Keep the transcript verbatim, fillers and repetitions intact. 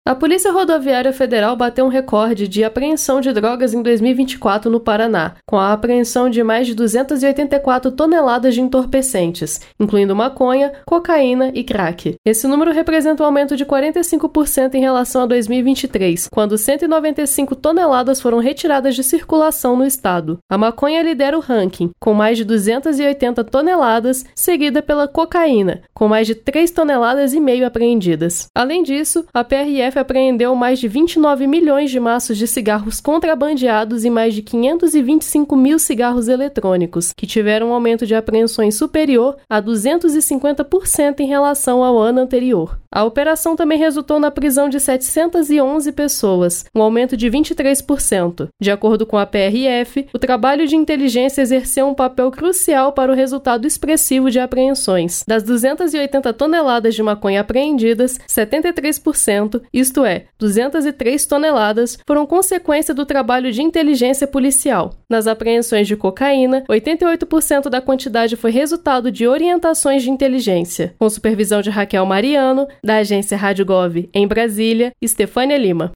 A Polícia Rodoviária Federal bateu um recorde de apreensão de drogas em dois mil e vinte e quatro no Paraná, com a apreensão de mais de duzentas e oitenta e quatro toneladas de entorpecentes, incluindo maconha, cocaína e crack. Esse número representa um aumento de quarenta e cinco por cento em relação a dois mil e vinte e três, quando cento e noventa e cinco toneladas foram retiradas de circulação no estado. A maconha lidera o ranking, com mais de duzentas e oitenta toneladas, seguida pela cocaína, com mais de três toneladas e meio apreendidas. Além disso, a P R F apreendeu mais de vinte e nove milhões de maços de cigarros contrabandeados e mais de quinhentos e vinte e cinco mil cigarros eletrônicos, que tiveram um aumento de apreensões superior a duzentos e cinquenta por cento em relação ao ano anterior. A operação também resultou na prisão de setecentas e onze pessoas, um aumento de vinte e três por cento. De acordo com a P R F, o trabalho de inteligência exerceu um papel crucial para o resultado expressivo de apreensões. Das duzentas e oitenta toneladas de maconha apreendidas, setenta e três por cento, isto é, duzentas e três toneladas, foram consequência do trabalho de inteligência policial. Nas apreensões de cocaína, oitenta e oito por cento da quantidade foi resultado de orientações de inteligência. Com supervisão de Raquel Mariano, da agência Rádio Gov em Brasília, Estefânia Lima.